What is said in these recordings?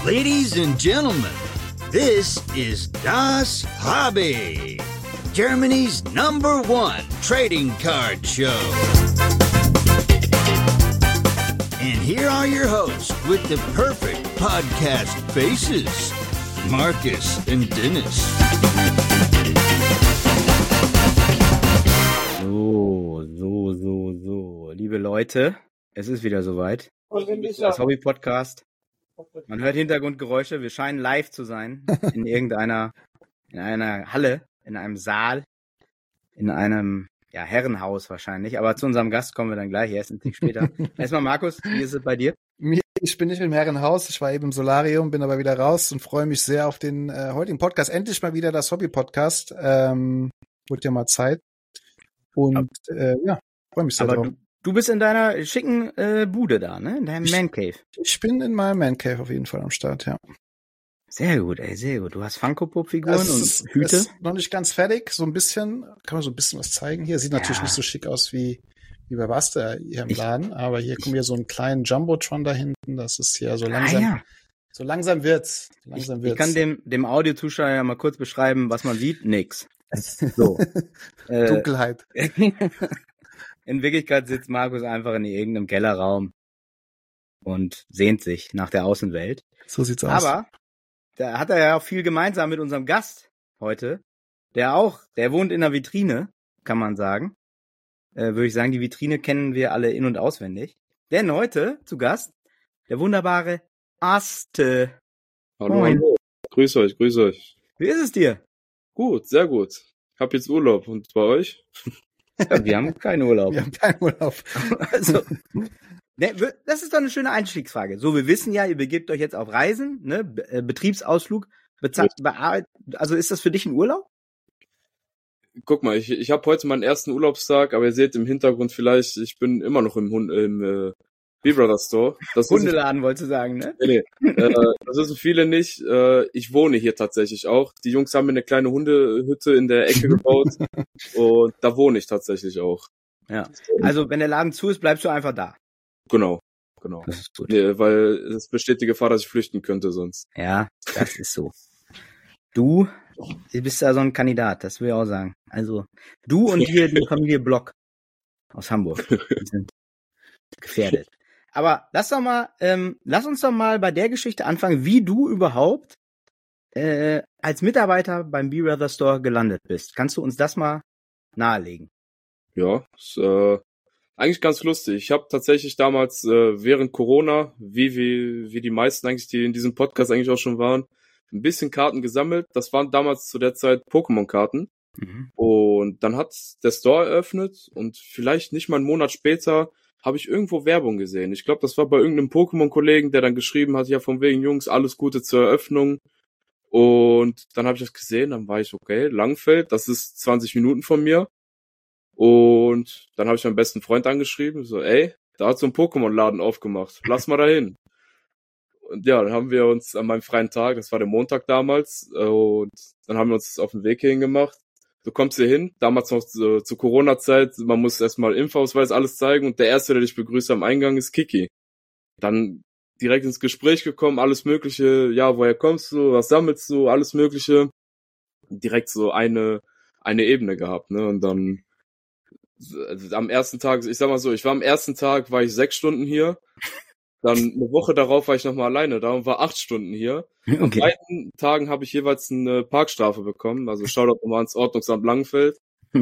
Ladies and gentlemen, this is Das Hobby, Germany's #1 trading card show. And here are your hosts with the perfect podcast faces, Marcus and Dennis. So. Liebe Leute, es ist wieder soweit. Das Hobby-Podcast. Man hört Hintergrundgeräusche. Wir scheinen live zu sein. In einer Halle, in einem Saal, in einem Herrenhaus wahrscheinlich. Aber zu unserem Gast kommen wir dann gleich erst ein bisschen später. Erstmal Markus, wie ist es bei dir? Ich bin nicht im Herrenhaus. Ich war eben im Solarium, bin aber wieder raus und freue mich sehr auf den heutigen Podcast. Endlich mal wieder das Hobby-Podcast. Wurde ja mal Zeit. Und freue mich sehr drauf. Du bist in deiner schicken Bude da, ne? In deinem Man Cave. Ich bin in meinem Man Cave auf jeden Fall am Start, ja. Sehr gut, sehr gut. Du hast Funko-Pop-Figuren und Hüte. Ist noch nicht ganz fertig, so ein bisschen. Kann man so ein bisschen was zeigen hier. Sieht natürlich nicht so schick aus wie bei Basta hier im Laden, aber hier kommt hier so einen kleinen Jumbotron da hinten. Das ist hier so langsam. So langsam wird's. Ich kann dem Audiozuschauer ja mal kurz beschreiben, was man sieht. Nix. So. Dunkelheit. In Wirklichkeit sitzt Markus einfach in irgendeinem Kellerraum und sehnt sich nach der Außenwelt. So sieht's aus. Aber da hat er ja auch viel gemeinsam mit unserem Gast heute, der wohnt in der Vitrine, kann man sagen. Würde ich sagen, die Vitrine kennen wir alle in- und auswendig. Denn heute zu Gast der wunderbare Aste. Hallo, Moin. hallo. Grüß euch. Wie ist es dir? Gut, sehr gut. Ich hab jetzt Urlaub. Und bei euch? Ja, wir haben keinen Urlaub. Also, das ist doch eine schöne Einstiegsfrage. So, wir wissen ja, ihr begebt euch jetzt auf Reisen, ne? Betriebsausflug. Also ist das für dich ein Urlaub? Guck mal, ich habe heute meinen ersten Urlaubstag, aber ihr seht im Hintergrund vielleicht, ich bin immer noch im B-Brother Store. Hundeladen wolltest du sagen, ne? Nee. Das wissen viele nicht. Ich wohne hier tatsächlich auch. Die Jungs haben mir eine kleine Hundehütte in der Ecke gebaut und da wohne ich tatsächlich auch. Ja. Also wenn der Laden zu ist, bleibst du einfach da. Genau. Das ist gut. Nee, weil es besteht die Gefahr, dass ich flüchten könnte sonst. Ja, das ist so. Du bist da so ein Kandidat, das will ich auch sagen. Also du und hier die Familie Block aus Hamburg die sind gefährdet. Aber lass uns doch mal bei der Geschichte anfangen, wie du überhaupt als Mitarbeiter beim B-Brother Store gelandet bist. Kannst du uns das mal nahelegen? Ja, ist eigentlich ganz lustig. Ich habe tatsächlich damals während Corona, wie die meisten eigentlich, die in diesem Podcast eigentlich auch schon waren, ein bisschen Karten gesammelt. Das waren damals zu der Zeit Pokémon-Karten. Mhm. Und dann hat der Store eröffnet und vielleicht nicht mal einen Monat später habe ich irgendwo Werbung gesehen. Ich glaube, das war bei irgendeinem Pokémon-Kollegen, der dann geschrieben hat, ja, von wegen, Jungs, alles Gute zur Eröffnung. Und dann habe ich das gesehen, dann war ich, okay, Langfeld, das ist 20 Minuten von mir. Und dann habe ich meinen besten Freund angeschrieben, so, ey, da hat so ein Pokémon-Laden aufgemacht, lass mal dahin. Und ja, dann haben wir uns an meinem freien Tag, das war der Montag damals, und dann haben wir uns auf den Weg hin gemacht. Du kommst hier hin, damals noch zu Corona-Zeit, man muss erstmal Impfausweis, alles zeigen und der Erste, der dich begrüßt am Eingang, ist Kiki. Dann direkt ins Gespräch gekommen, alles Mögliche, ja, woher kommst du, was sammelst du, alles Mögliche. Direkt so eine Ebene gehabt, ne, und dann am ersten Tag, ich sag mal so, am ersten Tag war ich 6 Stunden hier, dann eine Woche darauf war ich nochmal alleine da und war 8 Stunden hier. Okay. An beiden Tagen habe ich jeweils eine Parkstrafe bekommen, also Shoutout nochmal ans Ordnungsamt Langenfeld.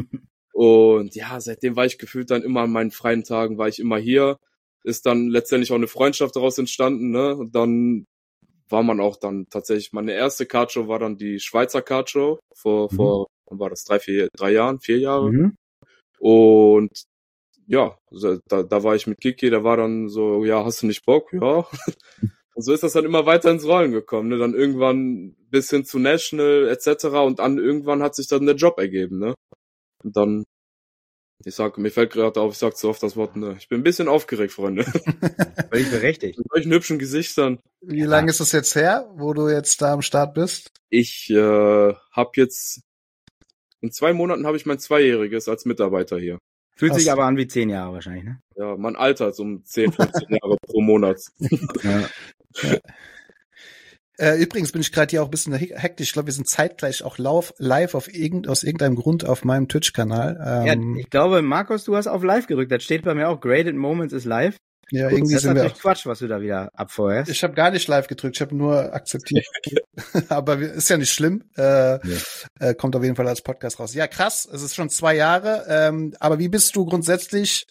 Und ja, seitdem war ich gefühlt dann immer an meinen freien Tagen, war ich immer hier. Ist dann letztendlich auch eine Freundschaft daraus entstanden, ne? Und dann war man auch dann tatsächlich, meine erste Cardshow war dann die Schweizer Cardshow vor wann war das, 4 Jahre. Mhm. Und ja, da war ich mit Kiki, da war dann so, ja, hast du nicht Bock? Ja. Und so ist das dann immer weiter ins Rollen gekommen, ne? Dann irgendwann bis hin zu National etc. Und dann irgendwann hat sich dann der Job ergeben, ne? Und dann, mir fällt gerade auf, ich sag so oft das Wort, ne? Ich bin ein bisschen aufgeregt, Freunde. Völlig berechtigt. Mit solchen hübschen Gesichtern. Wie lange ist es jetzt her, wo du jetzt da am Start bist? Ich habe jetzt, in 2 Monaten habe ich mein 2-jähriges als Mitarbeiter hier. Fühlt sich aber an wie 10 Jahre wahrscheinlich, ne? Ja, man altert um 10, 15 Jahre pro Monat. Ja. Übrigens bin ich gerade hier auch ein bisschen hektisch. Ich glaube, wir sind zeitgleich auch live aus irgendeinem Grund auf meinem Twitch-Kanal. Ja, ich glaube, Markus, du hast auf live gedrückt. Das steht bei mir auch, Graded Moments is live. Ja, Gut, irgendwie das ist sind wir. natürlich Quatsch, was du da wieder abfeuerst. Ich habe gar nicht live gedrückt, ich habe nur akzeptiert. Aber ist ja nicht schlimm. Kommt auf jeden Fall als Podcast raus. Ja, krass, es ist schon 2 Jahre. Aber wie bist du grundsätzlich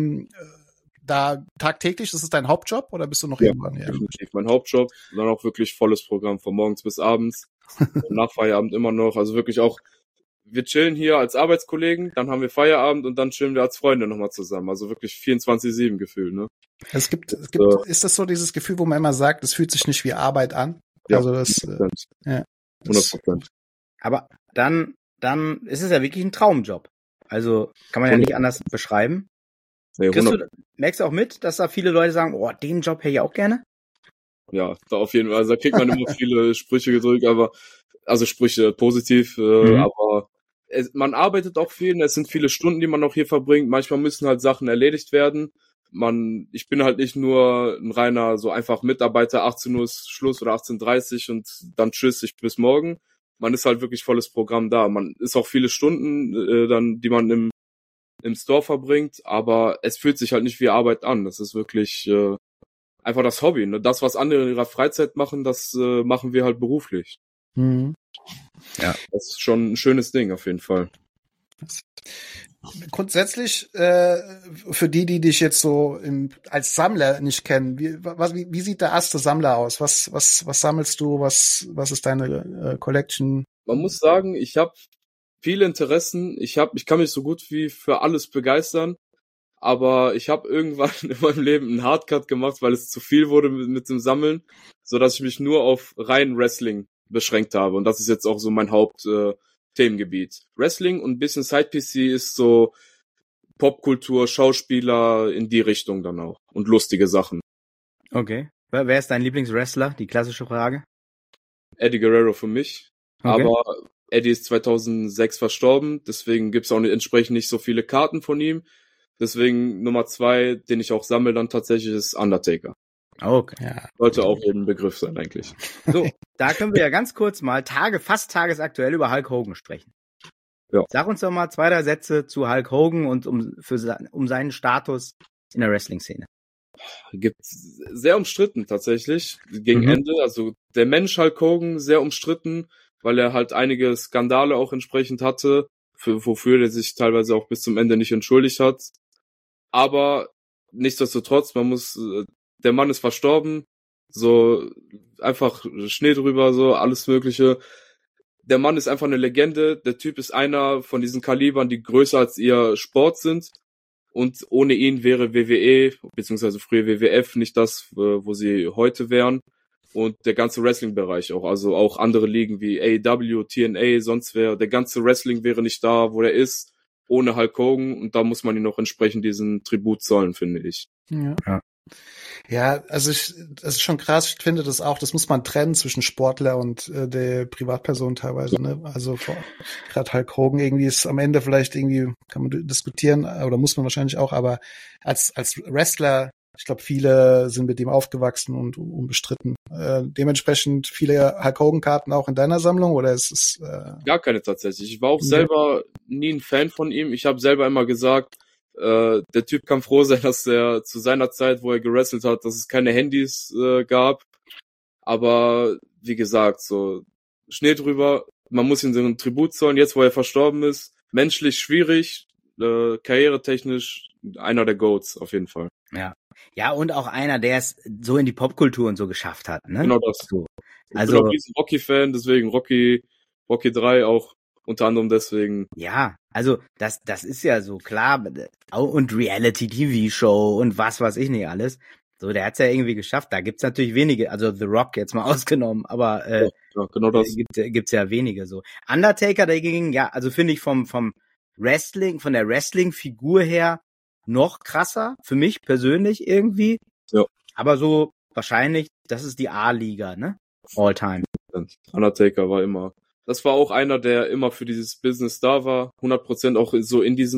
da tagtäglich? Ist es dein Hauptjob oder bist du noch irgendwann? Ja, definitiv mein Hauptjob. Dann auch wirklich volles Programm von morgens bis abends. Und nach Feierabend immer noch. Also wirklich auch, wir chillen hier als Arbeitskollegen, dann haben wir Feierabend und dann chillen wir als Freunde nochmal zusammen. Also wirklich 24/7 Gefühl, ne? Es gibt, ist das so dieses Gefühl, wo man immer sagt, es fühlt sich nicht wie Arbeit an? Ja, Also das, 100%. Aber dann ist es ja wirklich ein Traumjob. Also kann man ja nicht anders beschreiben. Nee, Merkst du auch mit, dass da viele Leute sagen, oh, den Job hätte ich auch gerne? Ja, da auf jeden Fall. Also da kriegt man immer viele Sprüche gedrückt, also Sprüche positiv, aber man arbeitet auch viel, es sind viele Stunden, die man auch hier verbringt. Manchmal müssen halt Sachen erledigt werden. Ich bin halt nicht nur ein reiner, so einfach Mitarbeiter, 18 Uhr ist Schluss oder 18:30 und dann tschüss, ich bis morgen. Man ist halt wirklich volles Programm da. Man ist auch viele Stunden, dann, die man im Store verbringt, aber es fühlt sich halt nicht wie Arbeit an. Das ist wirklich einfach das Hobby. Ne? Das, was andere in ihrer Freizeit machen, das machen wir halt beruflich. Mhm. Ja, das ist schon ein schönes Ding auf jeden Fall. Grundsätzlich, für die dich jetzt so als Sammler nicht kennen, wie sieht der erste Sammler aus? Was sammelst du? Was ist deine Collection? Man muss sagen, ich habe viele Interessen. Ich kann mich so gut wie für alles begeistern. Aber ich habe irgendwann in meinem Leben einen Hardcut gemacht, weil es zu viel wurde mit dem Sammeln, so dass ich mich nur auf rein Wrestling beschränkt habe. Und das ist jetzt auch so mein Hauptthemengebiet. Wrestling und ein bisschen Side-PC ist so Popkultur, Schauspieler in die Richtung dann auch. Und lustige Sachen. Okay. Wer ist dein Lieblingswrestler? Die klassische Frage. Eddie Guerrero für mich. Okay. Aber Eddie ist 2006 verstorben. Deswegen gibt's auch entsprechend nicht so viele Karten von ihm. Deswegen Nummer 2, den ich auch sammle dann tatsächlich, ist Undertaker. Okay. Ja. Sollte auch ein Begriff sein eigentlich. So, da können wir ja ganz kurz mal fast tagesaktuell über Hulk Hogan sprechen. Ja. Sag uns doch mal 2, 3 Sätze zu Hulk Hogan und um seinen Status in der Wrestling-Szene. Gibt sehr umstritten tatsächlich gegen Ende. Also der Mensch Hulk Hogan sehr umstritten, weil er halt einige Skandale auch entsprechend hatte, wofür er sich teilweise auch bis zum Ende nicht entschuldigt hat. Aber nichtsdestotrotz, der Mann ist verstorben, so einfach Schnee drüber, so alles Mögliche. Der Mann ist einfach eine Legende. Der Typ ist einer von diesen Kalibern, die größer als ihr Sport sind. Und ohne ihn wäre WWE, beziehungsweise früher WWF, nicht das, wo sie heute wären. Und der ganze Wrestling-Bereich auch. Also auch andere Ligen wie AEW, TNA, sonst der ganze Wrestling wäre nicht da, wo er ist, ohne Hulk Hogan. Und da muss man ihn auch entsprechend diesen Tribut zollen, finde ich. Ja, also das ist schon krass. Ich finde das auch, das muss man trennen zwischen Sportler und der Privatperson teilweise, ne? Also gerade Hulk Hogan irgendwie ist am Ende vielleicht irgendwie, kann man diskutieren, oder muss man wahrscheinlich auch, aber als Wrestler, ich glaube, viele sind mit ihm aufgewachsen und unbestritten. Dementsprechend viele Hulk Hogan-Karten auch in deiner Sammlung, oder ist es Gar keine tatsächlich. Ich war auch selber nie ein Fan von ihm. Ich habe selber immer gesagt, der Typ kann froh sein, dass er zu seiner Zeit, wo er gewrestelt hat, dass es keine Handys gab. Aber wie gesagt, so Schnee drüber, man muss ihm so einen Tribut zollen, jetzt wo er verstorben ist. Menschlich schwierig, karrieretechnisch einer der GOATs auf jeden Fall. Ja. Ja, und auch einer, der es so in die Popkultur und so geschafft hat, ne? Genau das. So. Ich bin auch ein riesen Rocky-Fan, deswegen Rocky 3 auch unter anderem deswegen. Ja, also das ist ja so klar. Und Reality-TV-Show und was weiß ich nicht alles. So, der hat's ja irgendwie geschafft. Da gibt's natürlich wenige, also The Rock jetzt mal ausgenommen, aber ja, genau das. Gibt's ja wenige so. Undertaker dagegen, ja, also finde ich vom Wrestling, von der Wrestling-Figur her noch krasser, für mich persönlich irgendwie. Ja. Aber so wahrscheinlich, das ist die A-Liga, ne? All time. Undertaker war immer. Das war auch einer, der immer für dieses Business da war. 100% auch so in diesem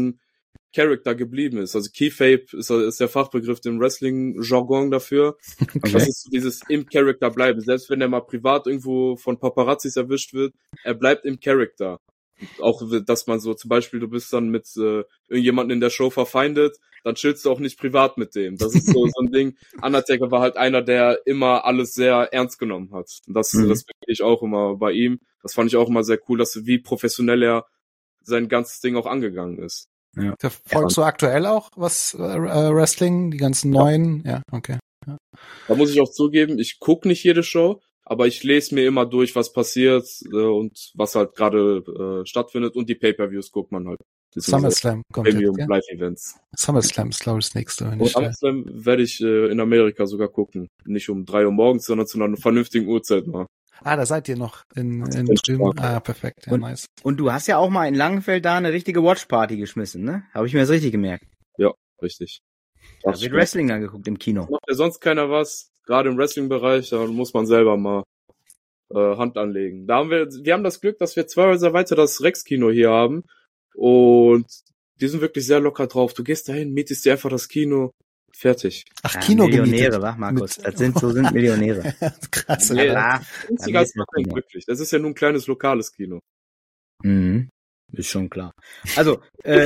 Character geblieben ist. Also Keyfape ist der Fachbegriff im Wrestling-Jargon dafür. Okay. Das ist so dieses im Character bleiben. Selbst wenn er mal privat irgendwo von Paparazzis erwischt wird, er bleibt im Character. Auch, dass man so, zum Beispiel, du bist dann mit irgendjemandem in der Show verfeindet, dann chillst du auch nicht privat mit dem. Das ist so ein Ding. Undertaker war halt einer, der immer alles sehr ernst genommen hat. Und das respektiere ich auch immer bei ihm. Das fand ich auch immer sehr cool, wie professionell er sein ganzes Ding auch angegangen ist. Ja. Verfolgst du aktuell auch was Wrestling, die ganzen neuen? Ja, okay. Ja. Da muss ich auch zugeben, ich gucke nicht jede Show, aber ich lese mir immer durch, was passiert und was halt gerade stattfindet, und die Pay-Per-Views guckt man halt. SummerSlam kommt jetzt, Premium ja? Live-Events. SummerSlam ist, glaube ich, das nächste. Wenn Und ich, SummerSlam werde ich in Amerika sogar gucken. Nicht um 3 Uhr morgens, sondern zu einer vernünftigen Uhrzeit mal. da seid ihr noch in bin drüben. stark. Perfekt, ja, nice. Und du hast ja auch mal in Langenfeld da eine richtige Watchparty geschmissen, ne? Habe ich mir das richtig gemerkt. Ja, richtig. Da Das wird stimmt. Wrestling dann geguckt im Kino. Macht ja sonst keiner was. Gerade im Wrestling-Bereich, da muss man selber mal Hand anlegen. Wir haben das Glück, dass wir 2 Häuser weiter das Rex-Kino hier haben. Und die sind wirklich sehr locker drauf. Du gehst dahin, mietest dir einfach das Kino, fertig. Ach, Ja, Kino Millionäre, gemietet. wa, Markus? Mit- Das sind Millionäre. Krass. Nee, Ja, Günstiger als dann man ist denkt, das wirklich. Das ist ja nur ein kleines lokales Kino. Mhm. Ist schon klar. Also,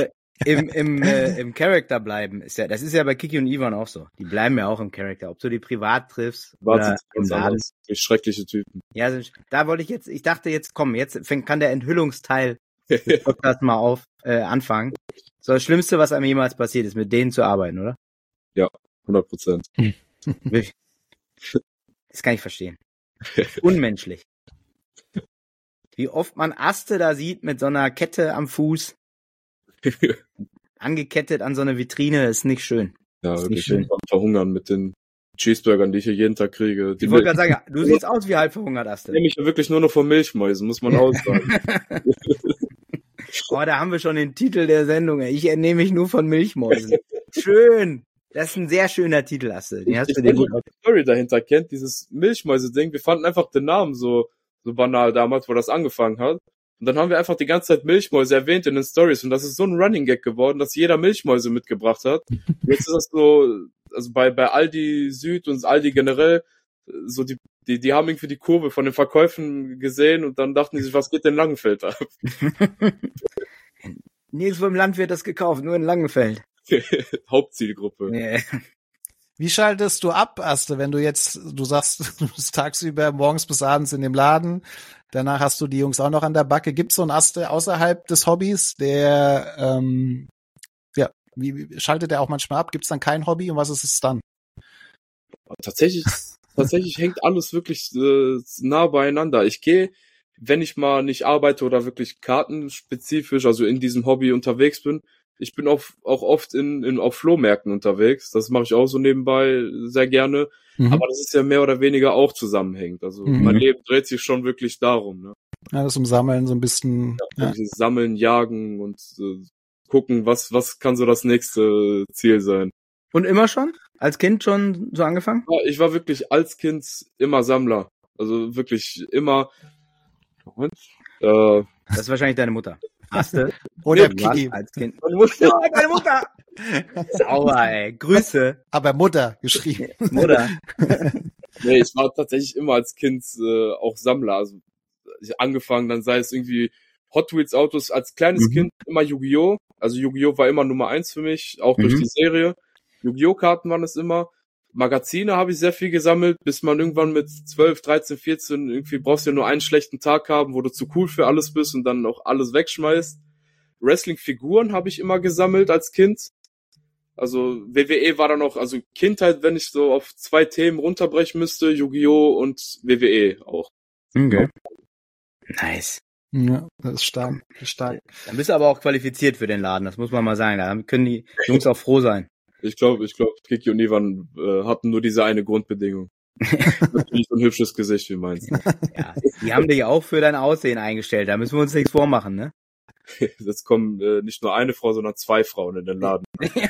im Charakter bleiben das ist ja bei Kiki und Ivan auch so. Die bleiben ja auch im Charakter. Ob du die privat triffst oder im Laden. Die schreckliche Typen. Ja, da wollte ich dachte jetzt, komm, kann der Enthüllungsteil des Podcasts mal anfangen. So, das Schlimmste, was einem jemals passiert ist, mit denen zu arbeiten, oder? 100%. Wirklich. Das kann ich verstehen. Unmenschlich. Wie oft man Aste da sieht mit so einer Kette am Fuß, angekettet an so eine Vitrine, ist nicht schön. Ja, Ist wirklich. nicht schön. Am Verhungern mit den Cheeseburgern, die ich hier jeden Tag kriege. Die Ich wollte gerade sagen, du siehst aus wie halb verhungert, Aste. nehme ich ja wirklich nur noch von Milchmäusen, muss man auch sagen. Oh, da haben wir schon den Titel der Sendung. Ey. Ich ernähre mich nur von Milchmäusen. Schön. Das ist ein sehr schöner Titel, Aste. Den hast Ich du dir weiß gut nicht, ob ihr die Story dahinter kennt, dieses Milchmäuse-Ding. Wir fanden einfach den Namen so banal damals, wo das angefangen hat. Und dann haben wir einfach die ganze Zeit Milchmäuse erwähnt in den Stories. Und das ist so ein Running Gag geworden, dass jeder Milchmäuse mitgebracht hat. Jetzt ist das so, also bei Aldi Süd und Aldi generell, so die haben irgendwie die Kurve von den Verkäufen gesehen und dann dachten die sich, was geht denn Langenfeld ab? Nirgendwo im Land wird das gekauft, nur in Langenfeld. Hauptzielgruppe. Nee. Wie schaltest du ab, Aste, wenn du sagst, du bist tagsüber morgens bis abends in dem Laden, danach hast du die Jungs auch noch an der Backe. Gibt's so einen Aste außerhalb des Hobbys, der, wie schaltet der auch manchmal ab? Gibt's dann kein Hobby und was ist es dann? Tatsächlich hängt alles wirklich nah beieinander. Ich gehe, wenn ich mal nicht arbeite oder wirklich kartenspezifisch, also in diesem Hobby unterwegs bin, ich bin auch oft auf Flohmärkten unterwegs. Das mache ich auch so nebenbei sehr gerne. Aber das ist ja mehr oder weniger auch zusammenhängend. Also mein Leben dreht sich schon wirklich darum. Ne? Ja, das um Sammeln so ein bisschen. Ja. Dieses Sammeln, Jagen und gucken, was kann so das nächste Ziel sein. Und immer schon? Als Kind schon so angefangen? Ja, ich war wirklich als Kind immer Sammler. Also wirklich immer. Moment. Das ist wahrscheinlich deine Mutter. Aste? Oder Du warst Kiki. als Kind. Man muss Ja, deine Mutter! Sauber, ey. Grüße, Aber Mutter geschrieben. Mutter. Nee, ich war tatsächlich immer als Kind auch Sammler. Also ich angefangen, dann sei es irgendwie Hot Wheels Autos, als kleines Kind immer Yu-Gi-Oh! Also Yu-Gi-Oh! War immer Nummer 1 für mich, auch durch die Serie. Yu-Gi-Oh! Karten waren es immer. Magazine habe ich sehr viel gesammelt, bis man irgendwann mit 12, 13, 14 irgendwie brauchst du ja nur einen schlechten Tag haben, wo du zu cool für alles bist und dann auch alles wegschmeißt. Wrestling-Figuren habe ich immer gesammelt als Kind. Also WWE war dann auch, also Kindheit, wenn ich so auf 2 Themen runterbrechen müsste, Yu-Gi-Oh! Und WWE auch. Okay. Nice. Ja, das ist stark. Das ist stark. Dann bist du aber auch qualifiziert für den Laden, das muss man mal sagen. Da können die Jungs auch froh sein. Ich glaube, Kiki und Ivan hatten nur diese eine Grundbedingung. Natürlich so ein hübsches Gesicht wie meins. Ja, die haben dich auch für dein Aussehen eingestellt, da müssen wir uns nichts vormachen, ne? Jetzt kommen nicht nur eine Frau, sondern 2 Frauen in den Laden.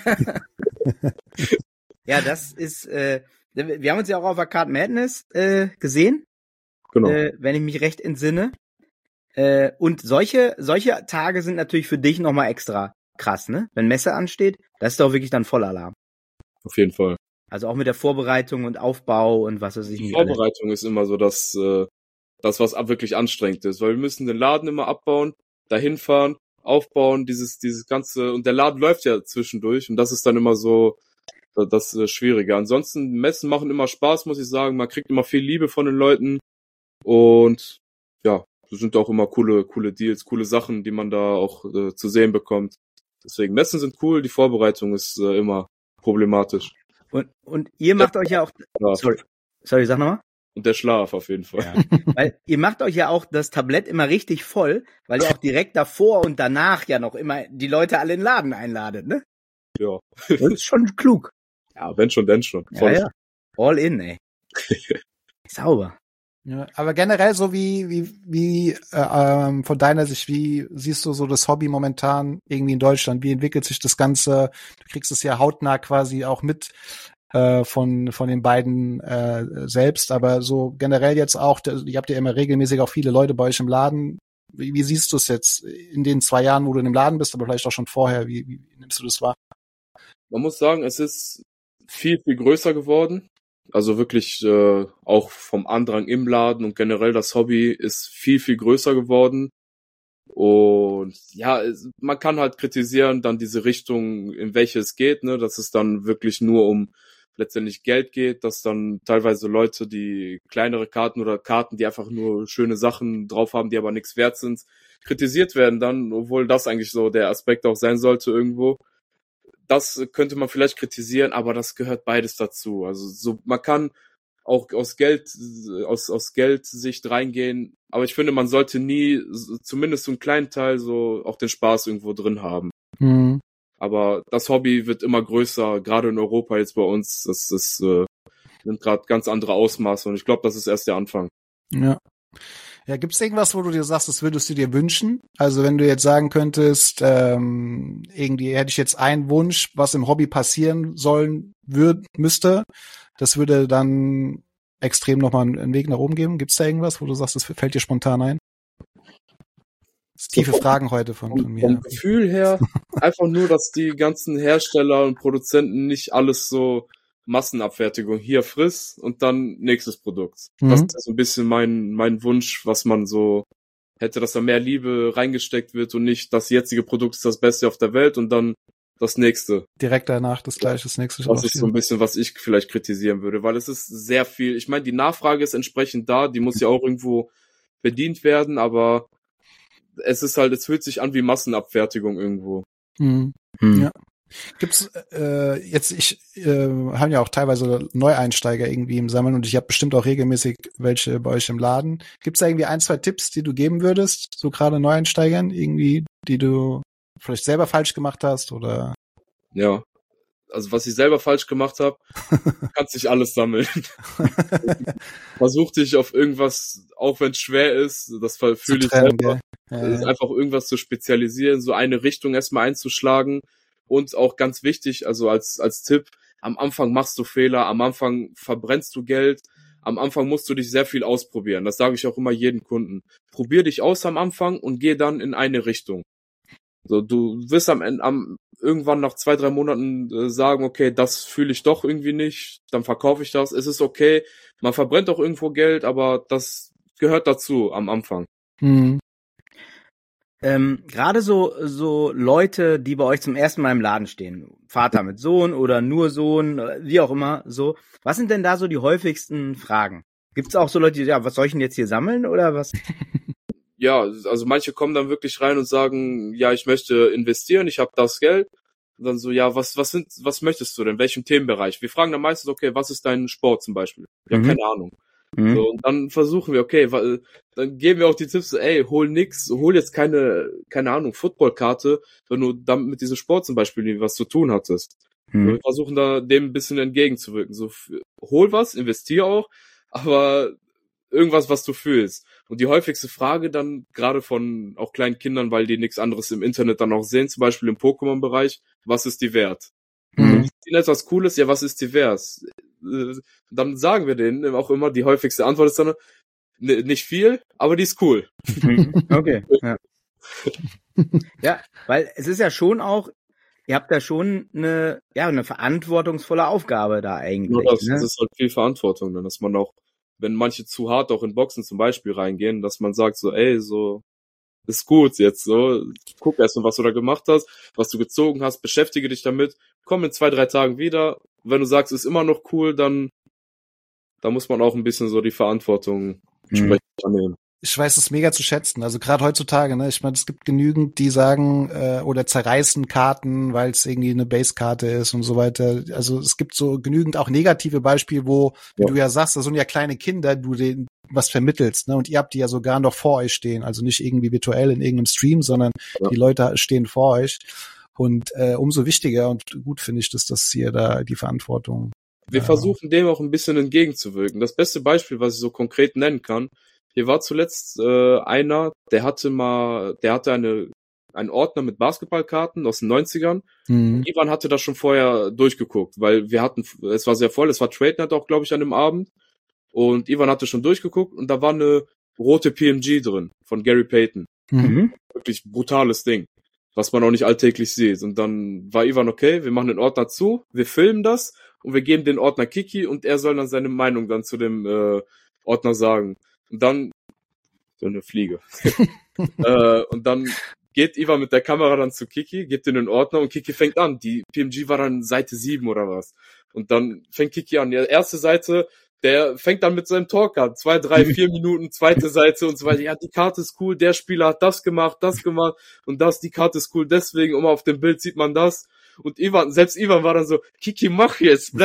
Ja, das ist, wir haben uns ja auch auf Arcade Madness gesehen, Genau. wenn ich mich recht entsinne. Und solche Tage sind natürlich für dich nochmal extra krass, ne? Wenn Messe ansteht, das ist doch wirklich dann Vollalarm. Auf jeden Fall. Also auch mit der Vorbereitung und Aufbau und was weiß ich Die nicht. Vorbereitung ist immer so das was wirklich anstrengend ist, weil wir müssen den Laden immer abbauen, dahin fahren, aufbauen, dieses ganze, und der Laden läuft ja zwischendurch und das ist dann immer so das Schwierige. Ansonsten, Messen machen immer Spaß, muss ich sagen. Man kriegt immer viel Liebe von den Leuten und ja, das sind auch immer coole Deals, coole Sachen, die man da auch zu sehen bekommt. Deswegen, Messen sind cool, die Vorbereitung ist immer problematisch. Und ihr macht euch ja auch... Sorry, sag nochmal. Und der Schlaf auf jeden Fall. Ja. Weil ihr macht euch ja auch das Tablett immer richtig voll, weil ihr auch direkt davor und danach ja noch immer die Leute alle in den Laden einladet, ne? Ja. Das ist schon klug. Ja, wenn schon, denn schon. Ja. All in, ey. Sauber. Ja, aber generell so wie von deiner Sicht, wie siehst du so das Hobby momentan irgendwie in Deutschland? Wie entwickelt sich das Ganze? Du kriegst es ja hautnah quasi auch mit von den beiden selbst, aber so generell jetzt auch, ihr habt ja immer regelmäßig auch viele Leute bei euch im Laden. Wie siehst du es jetzt in den 2 Jahren, wo du in dem Laden bist, aber vielleicht auch schon vorher? Wie nimmst du das wahr? Man muss sagen, es ist viel, viel größer geworden. Also wirklich auch vom Andrang im Laden und generell das Hobby ist viel, viel größer geworden. Und ja, man kann halt kritisieren dann diese Richtung, in welche es geht, ne, dass es dann wirklich nur um letztendlich Geld geht, dass dann teilweise Leute, die kleinere Karten oder Karten, die einfach nur schöne Sachen drauf haben, die aber nichts wert sind, kritisiert werden dann, obwohl das eigentlich so der Aspekt auch sein sollte irgendwo. Das könnte man vielleicht kritisieren, aber das gehört beides dazu. Also so, man kann auch aus Geldsicht reingehen, aber ich finde, man sollte nie, zumindest so einen kleinen Teil, so auch den Spaß irgendwo drin haben. Mhm. Aber das Hobby wird immer größer, gerade in Europa jetzt bei uns. Das ist nimmt gerade ganz andere Ausmaße und ich glaube, das ist erst der Anfang. Ja. Ja, gibt's irgendwas, wo du dir sagst, das würdest du dir wünschen? Also wenn du jetzt sagen könntest, irgendwie hätte ich jetzt einen Wunsch, was im Hobby passieren müsste, das würde dann extrem nochmal einen Weg nach oben geben. Gibt's da irgendwas, wo du sagst, das fällt dir spontan ein? Das tiefe Fragen heute von mir. Vom Gefühl her einfach nur, dass die ganzen Hersteller und Produzenten nicht alles so Massenabfertigung, hier friss und dann nächstes Produkt. Das ist so ein bisschen mein Wunsch, was man so hätte, dass da mehr Liebe reingesteckt wird und nicht das jetzige Produkt ist das Beste auf der Welt und dann das nächste. Direkt danach das gleiche, das nächste. Das ist so ein bisschen, was ich vielleicht kritisieren würde, weil es ist sehr viel. Ich meine, die Nachfrage ist entsprechend da, die muss ja auch irgendwo bedient werden, aber es ist halt, es fühlt sich an wie Massenabfertigung irgendwo. Ja. Gibt's haben ja auch teilweise Neueinsteiger irgendwie im Sammeln und ich habe bestimmt auch regelmäßig welche bei euch im Laden. Gibt's da irgendwie 1, 2 Tipps, die du geben würdest, so gerade Neueinsteigern irgendwie, die du vielleicht selber falsch gemacht hast oder? Ja, also was ich selber falsch gemacht habe, kannst nicht alles sammeln. Versuch dich auf irgendwas, auch wenn es schwer ist, das fühle ich selber, einfach irgendwas zu spezialisieren, so eine Richtung erstmal einzuschlagen. Und auch ganz wichtig, also als Tipp, am Anfang machst du Fehler, am Anfang verbrennst du Geld, am Anfang musst du dich sehr viel ausprobieren. Das sage ich auch immer jedem Kunden. Probier dich aus am Anfang und geh dann in eine Richtung. So, du wirst irgendwann nach 2, 3 Monaten sagen, okay, das fühle ich doch irgendwie nicht, dann verkaufe ich das. Es ist okay, man verbrennt auch irgendwo Geld, aber das gehört dazu am Anfang. Gerade so Leute, die bei euch zum ersten Mal im Laden stehen, Vater mit Sohn oder nur Sohn, wie auch immer, so. Was sind denn da so die häufigsten Fragen? Gibt's auch so Leute, die, ja, was soll ich denn jetzt hier sammeln oder was? Ja, also manche kommen dann wirklich rein und sagen, ja, ich möchte investieren, ich habe das Geld. Und dann so, ja, was möchtest du denn? Welchem Themenbereich? Wir fragen dann meistens, okay, was ist dein Sport zum Beispiel? Ja, keine Ahnung. So, und dann versuchen wir, okay, dann geben wir auch die Tipps, ey, hol jetzt keine Ahnung, Footballkarte, wenn du damit mit diesem Sport zum Beispiel was zu tun hattest. Wir versuchen da dem ein bisschen entgegenzuwirken. So, hol was, investier auch, aber irgendwas, was du fühlst. Und die häufigste Frage dann, gerade von auch kleinen Kindern, weil die nichts anderes im Internet dann auch sehen, zum Beispiel im Pokémon-Bereich, was ist die wert? Die sehen etwas Cooles, ja, was ist die wert? Dann sagen wir denen auch immer, die häufigste Antwort ist dann, nicht viel, aber die ist cool. Okay, ja. Ja, weil es ist ja schon auch, ihr habt da schon eine verantwortungsvolle Aufgabe da eigentlich. Nur das Ne? ist halt viel Verantwortung, dann, dass man auch, wenn manche zu hart auch in Boxen zum Beispiel reingehen, dass man sagt so, ey, so, ist gut jetzt, so, guck erst mal, was du da gemacht hast, was du gezogen hast, beschäftige dich damit, komm in 2-3 Tagen wieder, wenn du sagst, ist immer noch cool, dann da muss man auch ein bisschen so die Verantwortung entsprechend annehmen. Ich weiß es mega zu schätzen. Also gerade heutzutage, ne? Ich meine, es gibt genügend, die sagen oder zerreißen Karten, weil es irgendwie eine Base-Karte ist und so weiter. Also es gibt so genügend auch negative Beispiele, wo, wie du ja sagst, das sind ja kleine Kinder, du denen was vermittelst, ne? Und ihr habt die ja sogar noch vor euch stehen. Also nicht irgendwie virtuell in irgendeinem Stream, sondern die Leute stehen vor euch. Und umso wichtiger und gut finde ich, dass hier da die Verantwortung. Wir versuchen dem auch ein bisschen entgegenzuwirken. Das beste Beispiel, was ich so konkret nennen kann, hier war zuletzt einer, der hatte einen Ordner mit Basketballkarten aus den 90ern. Und Ivan hatte das schon vorher durchgeguckt, weil es war sehr voll, es war Trade Night auch, glaube ich, an dem Abend. Und Ivan hatte schon durchgeguckt und da war eine rote PMG drin von Gary Payton. Wirklich brutales Ding, was man auch nicht alltäglich sieht. Und dann war Ivan, okay, wir machen den Ordner zu, wir filmen das und wir geben den Ordner Kiki und er soll dann seine Meinung dann zu dem Ordner sagen. Und dann, so eine Fliege. Und dann geht Ivan mit der Kamera dann zu Kiki, gibt in den Ordner und Kiki fängt an. Die PMG war dann Seite 7 oder was. Und dann fängt Kiki an. Die erste Seite, der fängt dann mit seinem Talk an. 2, 3, 4 Minuten, zweite Seite und so weiter. Ja, die Karte ist cool, der Spieler hat das gemacht und die Karte ist cool, deswegen, auf dem Bild sieht man das. Und selbst Ivan war dann so, Kiki, mach jetzt.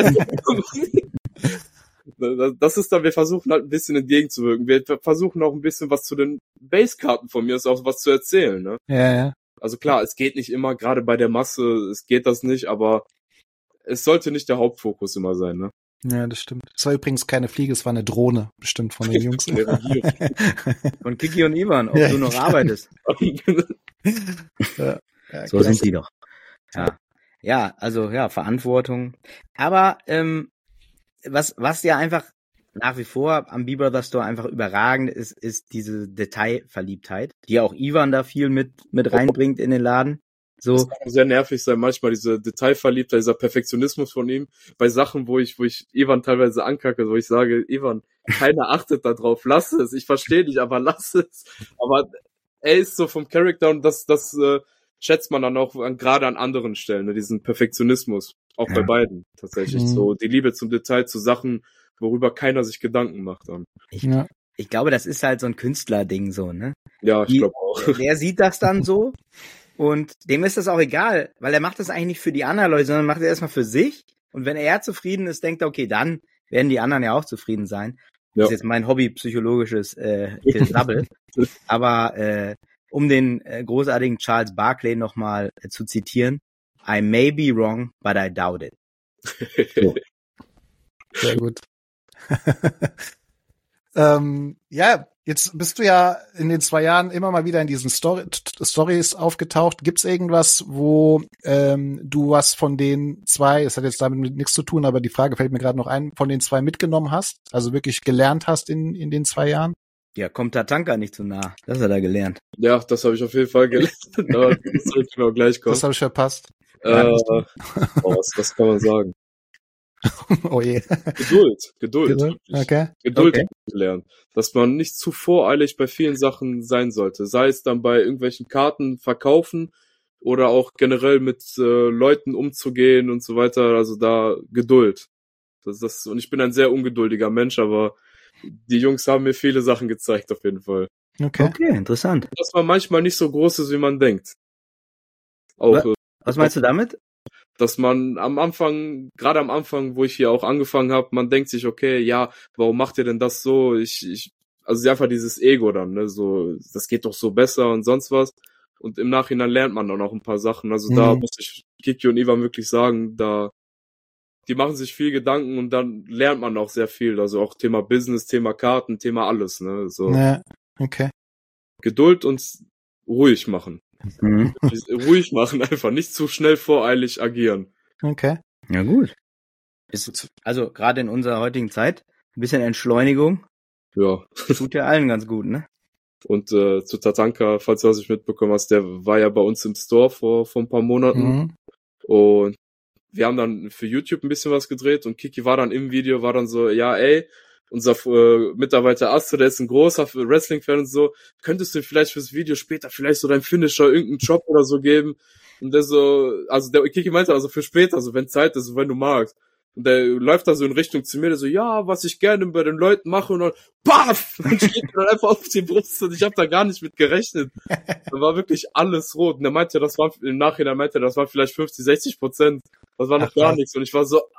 Das ist dann, wir versuchen halt ein bisschen entgegenzuwirken. Wir versuchen auch ein bisschen was zu den Basekarten von mir ist auch was zu erzählen, ne? Ja. Also klar, es geht nicht immer, gerade bei der Masse, es geht das nicht, aber es sollte nicht der Hauptfokus immer sein, ne? Ja, das stimmt. Es war übrigens keine Fliege, es war eine Drohne, bestimmt von den Jungs. Von Kiki und Ivan, ob du noch arbeitest. Ja, so sind die doch. Ja, also Verantwortung. Aber was ja einfach nach wie vor am B-Brother Store einfach überragend ist diese Detailverliebtheit, die auch Ivan da viel mit reinbringt in den Laden. So. Das kann sehr nervig sein, manchmal diese Detailverliebtheit, dieser Perfektionismus von ihm, bei Sachen, wo ich Ivan teilweise ankacke, wo ich sage, Ivan, keiner achtet da drauf, lass es, ich verstehe dich, aber lass es. Aber er ist so vom Charakter und das schätzt man dann auch gerade an anderen Stellen, ne, diesen Perfektionismus, auch bei beiden tatsächlich, so die Liebe zum Detail, zu Sachen, worüber keiner sich Gedanken macht dann. Ich glaube, das ist halt so ein Künstlerding so, ne? Ja, ich glaube auch. Der sieht das dann so und dem ist das auch egal, weil er macht das eigentlich nicht für die anderen Leute, sondern macht er erstmal für sich und wenn er zufrieden ist, denkt er, okay, dann werden die anderen ja auch zufrieden sein. Das ist jetzt mein Hobby-psychologisches Gesabbel. Aber um den großartigen Charles Barkley nochmal zu zitieren, I may be wrong, but I doubt it. So. Sehr gut. Jetzt bist du ja in den 2 Jahren immer mal wieder in diesen Stories aufgetaucht. Gibt's irgendwas, wo du was von den 2, es hat jetzt damit nichts zu tun, aber die Frage fällt mir gerade noch ein, von den 2 mitgenommen hast, also wirklich gelernt hast in den 2 Jahren? Ja, kommt Tatanka nicht zu nah. Das hat er gelernt. Ja, das habe ich auf jeden Fall gelernt. Aber das soll ich genau gleich kommen. Das habe ich verpasst. Was kann man sagen? Oh je. Geduld. Okay. Geduld gelernt. Dass man nicht zu voreilig bei vielen Sachen sein sollte. Sei es dann bei irgendwelchen Karten verkaufen oder auch generell mit Leuten umzugehen und so weiter. Also da Geduld. Und ich bin ein sehr ungeduldiger Mensch, aber die Jungs haben mir viele Sachen gezeigt, auf jeden Fall. Okay, interessant. Dass man manchmal nicht so groß ist, wie man denkt. Auch, was meinst du damit? Dass man gerade am Anfang, wo ich hier auch angefangen habe, man denkt sich, okay, ja, warum macht ihr denn das so? Also einfach dieses Ego dann, ne, so, das geht doch so besser und sonst was. Und im Nachhinein lernt man dann auch ein paar Sachen. Also da muss ich Kiki und Ivan wirklich sagen, die machen sich viel Gedanken und dann lernt man auch sehr viel. Also auch Thema Business, Thema Karten, Thema alles, ne, so. Ja, okay. Geduld und ruhig machen. Ruhig machen einfach, nicht zu schnell voreilig agieren. Okay. Ja, gut. Also gerade in unserer heutigen Zeit, ein bisschen Entschleunigung. Ja. Tut ja allen ganz gut, ne? Und zu Tatanka, falls du das nicht mitbekommen hast, der war ja bei uns im Store vor ein paar Monaten. Mhm. Und wir haben dann für YouTube ein bisschen was gedreht und Kiki war dann im Video, war dann so, ja ey, unser Mitarbeiter Asto, der ist ein großer Wrestling-Fan und so, könntest du vielleicht fürs Video später vielleicht so dein Finisher, irgendeinen Job oder so geben? Und der so, also der Kiki meinte also für später, so wenn Zeit ist, so wenn du magst. Und der läuft da so in Richtung zu mir, der so, ja, was ich gerne bei den Leuten mache und dann, paff! Und schlägt mir dann einfach auf die Brust und ich habe da gar nicht mit gerechnet. Da war wirklich alles rot. Und er meinte, das war, im Nachhinein meinte er, das war vielleicht 50-60%. Das war noch gar nichts. Und ich war so,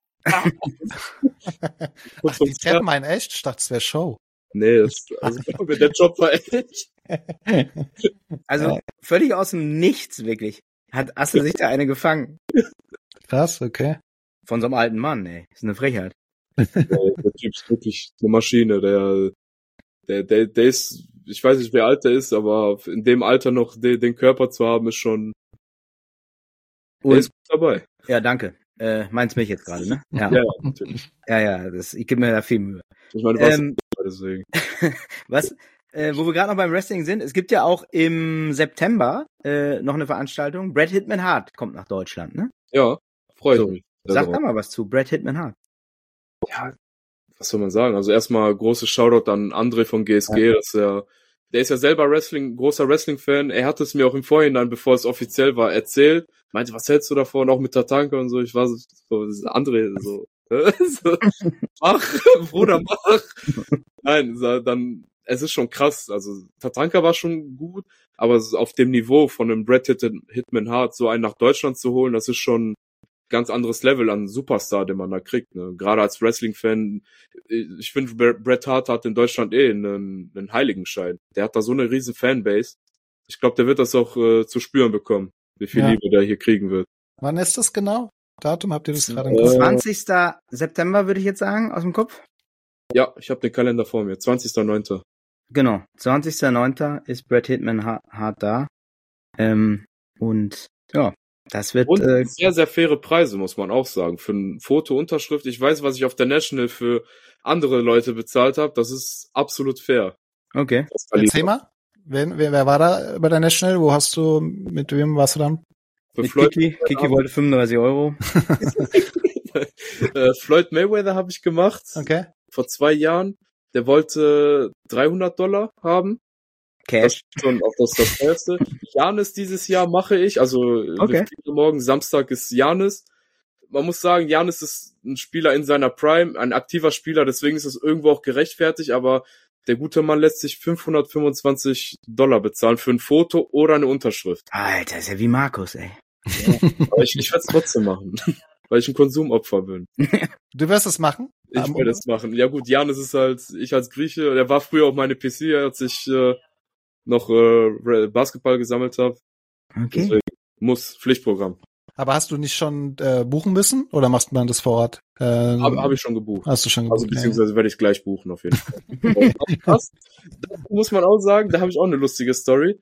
Ach, die kennen meinen echt? Ich dachte, es wäre Show. Nee, also der Job war echt. Also völlig aus dem Nichts, wirklich. Hat Asse sich da eine gefangen. Krass, okay. Von so einem alten Mann, ey. Das ist eine Frechheit. Der Typ ist wirklich eine Maschine. Der ist, ich weiß nicht, wie alt der ist, aber in dem Alter noch den Körper zu haben, ist schon. Und, der ist gut dabei. Ja, danke. Meinst mich jetzt gerade, ne? Ja, Ja, natürlich. ja, ich gebe mir da viel Mühe. Ich meine, was deswegen. Was, wo wir gerade noch beim Wrestling sind, es gibt ja auch im September noch eine Veranstaltung. Bret Hitman Hart kommt nach Deutschland, ne? Ja, freue ich So, mich. Sag da mal was zu, Bret Hitman Hart. Ja, was soll man sagen? Also erstmal großes Shoutout an André von GSG, der ist ja selber großer Wrestling-Fan. Er hat es mir auch im Vorhinein, bevor es offiziell war, erzählt. Meinte, was hältst du davon? Auch mit Tatanka und so. Ich war so André, so, so mach, Bruder, mach. Nein, dann, es ist schon krass. Also Tatanka war schon gut, aber auf dem Niveau von einem Bret Hitman Hart so einen nach Deutschland zu holen, das ist schon ganz anderes Level an Superstar, den man da kriegt. Ne? Gerade als Wrestling-Fan, ich finde, Bret Hart hat in Deutschland einen Heiligenschein. Der hat da so eine riesen Fanbase. Ich glaube, der wird das auch zu spüren bekommen, wie viel Liebe der hier kriegen wird. Wann ist das genau? Datum, habt ihr das gerade im Kopf? Kopf? 20. September, würde ich jetzt sagen, aus dem Kopf. Ja, ich habe den Kalender vor mir. 20.09. Genau, 20.09. ist Bret Hitman Hart da. Und ja, das wird und sehr, sehr faire Preise, muss man auch sagen. Für ein Foto-Unterschrift. Ich weiß, was ich auf der National für andere Leute bezahlt habe. Das ist absolut fair. Okay. Erzähl mal. Wer war da bei der National? Mit wem warst du dann? Mit Kiki wollte 35 €. Floyd Mayweather habe ich gemacht. Okay. Vor 2 Jahren. Der wollte $300 haben. Cash. Das ist schon auch das Erste. Janis dieses Jahr mache ich. Also okay. Morgen, Samstag ist Janis. Man muss sagen, Janis ist ein Spieler in seiner Prime, ein aktiver Spieler, deswegen ist es irgendwo auch gerechtfertigt, aber der gute Mann lässt sich $525 bezahlen für ein Foto oder eine Unterschrift. Alter, ist ja wie Markus, ey. Ja, aber ich werde es trotzdem machen, weil ich ein Konsumopfer bin. Du wirst es machen? Ich werde es machen. Ja gut, Janis ist halt, ich als Grieche, der war früher auch meine PC, als ich noch Basketball gesammelt habe. Okay. Deswegen Pflichtprogramm. Aber hast du nicht schon buchen müssen oder machst man das vor Ort? Habe ich schon gebucht. Hast du schon gebucht? Also beziehungsweise werde ich gleich buchen auf jeden Fall. Das muss man auch sagen, da habe ich auch eine lustige Story.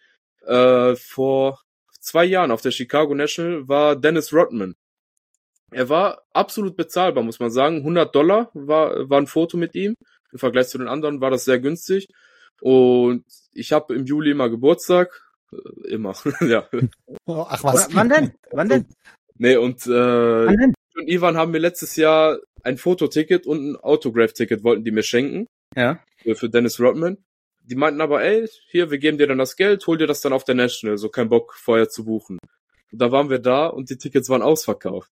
Vor 2 Jahren auf der Chicago National war Dennis Rodman. Er war absolut bezahlbar, muss man sagen. $100 war ein Foto mit ihm. Im Vergleich zu den anderen war das sehr günstig. Und ich habe im Juli immer Geburtstag. Immer, ja. Ach was? Wann denn? Nee, und Ivan haben mir letztes Jahr ein Fototicket und ein Autograph-Ticket wollten die mir schenken. Ja. Für Dennis Rodman. Die meinten aber, ey, hier, wir geben dir dann das Geld, hol dir das dann auf der National, so kein Bock vorher zu buchen. Und da waren wir da und die Tickets waren ausverkauft.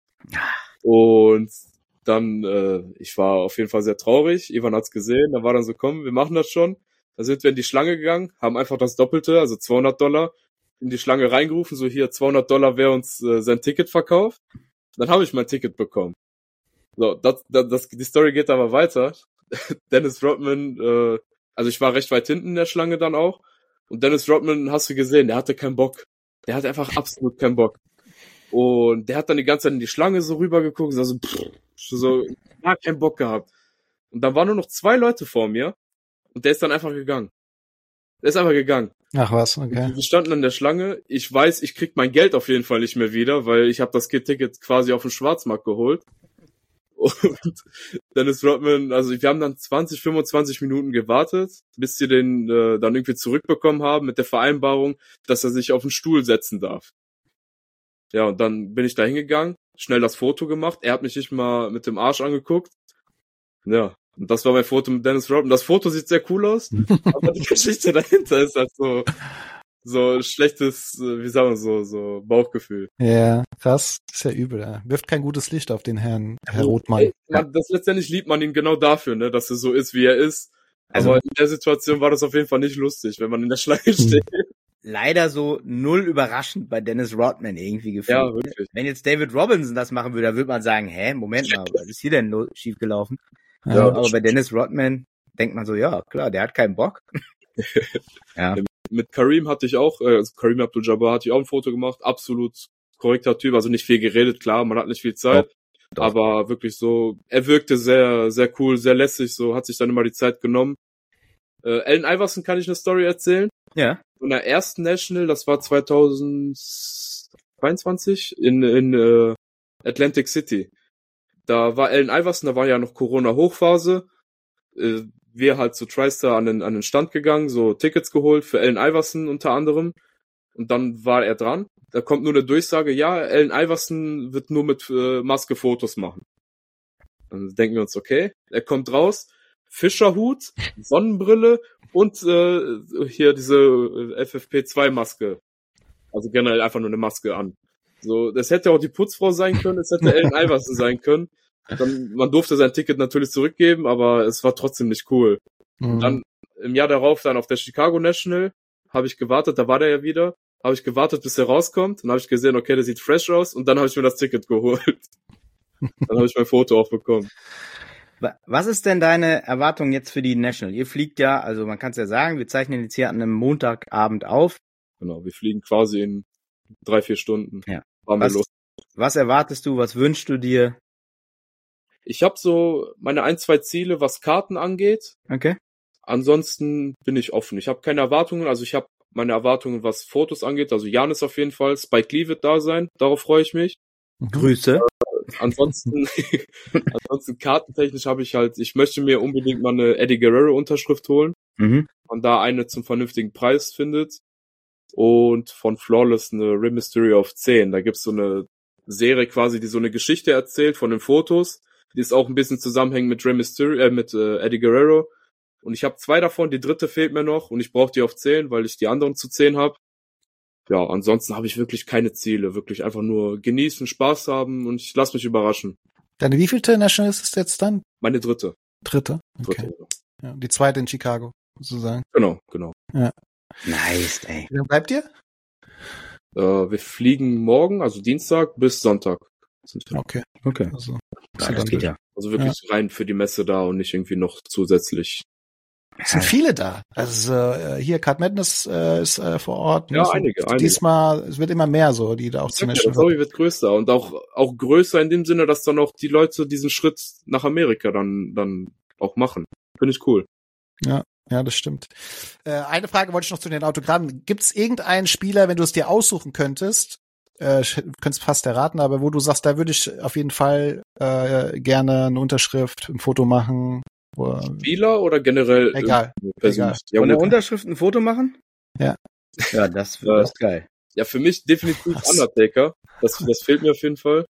Und dann, ich war auf jeden Fall sehr traurig. Ivan hat's gesehen, da war dann so, komm, wir machen das schon. Da sind wir in die Schlange gegangen, haben einfach das Doppelte, also $200, in die Schlange reingerufen, so hier $200, wer uns sein Ticket verkauft. Dann habe ich mein Ticket bekommen. So, die Story geht aber weiter. Dennis Rodman, also ich war recht weit hinten in der Schlange dann auch. Und Dennis Rodman, hast du gesehen, der hatte keinen Bock. Der hatte einfach absolut keinen Bock. Und der hat dann die ganze Zeit in die Schlange so rübergeguckt, so, ja, keinen Bock gehabt. Und dann waren nur noch 2 Leute vor mir. Und der ist dann einfach gegangen. Der ist einfach gegangen. Ach was, okay. Wir standen an der Schlange. Ich weiß, ich krieg mein Geld auf jeden Fall nicht mehr wieder, weil ich habe das Ticket quasi auf dem Schwarzmarkt geholt. Und Dennis Rodman, also wir haben dann 20, 25 Minuten gewartet, bis sie den dann irgendwie zurückbekommen haben mit der Vereinbarung, dass er sich auf den Stuhl setzen darf. Ja, und dann bin ich da hingegangen, schnell das Foto gemacht. Er hat mich nicht mal mit dem Arsch angeguckt. Ja, und das war mein Foto mit Dennis Rodman. Das Foto sieht sehr cool aus, aber die Geschichte dahinter ist halt so schlechtes, wie sagen wir so Bauchgefühl. Ja, krass. Ist ja übel. Ja. Wirft kein gutes Licht auf den Herr Rothmann. Ey, das letztendlich liebt man ihn genau dafür, ne, dass er so ist, wie er ist. Also, aber in der Situation war das auf jeden Fall nicht lustig, wenn man in der Schlange steht. leider so null überraschend bei Dennis Rodman irgendwie gefühlt. Ja, wirklich. Wenn jetzt David Robinson das machen würde, dann würde man sagen, Moment mal, was ist hier denn schiefgelaufen? Ja, aber bei Dennis Rodman denkt man so, ja, klar, der hat keinen Bock. Ja. Mit Kareem hatte ich auch, also Kareem Abdul-Jabbar hatte ich auch ein Foto gemacht, absolut korrekter Typ, also nicht viel geredet, klar, man hat nicht viel Zeit, Doch. aber wirklich so, er wirkte sehr, sehr cool, sehr lässig, so, hat sich dann immer die Zeit genommen. Allen Iverson kann ich eine Story erzählen. Ja. Von der ersten National, das war 2022 in Atlantic City. Da war Allen Iverson, da war ja noch Corona-Hochphase. Wir halt zu TriStar an den Stand gegangen, so Tickets geholt für Allen Iverson unter anderem. Und dann war er dran. Da kommt nur eine Durchsage, ja, Allen Iverson wird nur mit Maske Fotos machen. Dann denken wir uns, okay, er kommt raus, Fischerhut, Sonnenbrille und hier diese FFP2-Maske. Also generell einfach nur eine Maske an. So, das hätte auch die Putzfrau sein können, es hätte Allen Iverson sein können. Dann, man durfte sein Ticket natürlich zurückgeben, aber es war trotzdem nicht cool. Und dann im Jahr darauf dann auf der Chicago National habe ich gewartet, da war der ja wieder, habe ich gewartet, bis er rauskommt, dann habe ich gesehen, okay, der sieht fresh aus und dann habe ich mir das Ticket geholt. Dann habe ich mein Foto auch bekommen. Was ist denn deine Erwartung jetzt für die National? Ihr fliegt ja, also man kann es ja sagen, wir zeichnen jetzt hier an einem Montagabend auf. Genau, wir fliegen quasi in 3-4 Stunden. Ja. Fahren wir los. Was erwartest du, was wünschst du dir? Ich habe so meine 1-2 Ziele, was Karten angeht. Okay. Ansonsten bin ich offen. Ich habe keine Erwartungen, also ich habe meine Erwartungen, was Fotos angeht. Also Giannis auf jeden Fall, Spike Lee wird da sein, darauf freue ich mich. Grüße. Ansonsten kartentechnisch habe ich halt, ich möchte mir unbedingt mal eine Eddie Guerrero Unterschrift holen. Man da eine zum vernünftigen Preis findet. Und von Flawless eine Rey Mysterio auf 10. Da gibt's so eine Serie quasi, die so eine Geschichte erzählt von den Fotos. Die ist auch ein bisschen zusammenhängend mit Rey Mysterio, mit Eddie Guerrero. Und ich habe 2 davon, die dritte fehlt mir noch und ich brauche die auf 10, weil ich die anderen zu 10 habe. Ja, ansonsten habe ich wirklich keine Ziele. Wirklich einfach nur genießen, Spaß haben und ich lasse mich überraschen. Deine wievielte National ist es jetzt dann? Meine dritte. Dritte? Okay. Dritte. Ja, die zweite in Chicago, sozusagen. Genau. Ja. Nice, ey. Wie lange bleibt ihr? Wir fliegen morgen, also Dienstag bis Sonntag. Okay. Ja, Also, das geht ja. Also wirklich rein für die Messe da und nicht irgendwie noch zusätzlich. Es sind viele da. Also hier Card Madness ist vor Ort. Ja, So, einige. Diesmal, es wird immer mehr so, die da auch zu Das National. Hobby wird größer und auch größer in dem Sinne, dass dann auch die Leute diesen Schritt nach Amerika dann auch machen. Finde ich cool. Ja, das stimmt. Eine Frage wollte ich noch zu den Autogrammen. Gibt es irgendeinen Spieler, wenn du es dir aussuchen könntest, könntest fast erraten, aber wo du sagst, da würde ich auf jeden Fall gerne eine Unterschrift, ein Foto machen? Spieler oder generell? Egal. Persönlich? Von der Ja, Unterschrift ein Foto machen? Ja. Ja, das ist geil. ja, für mich definitiv Was? Undertaker. Das fehlt mir auf jeden Fall.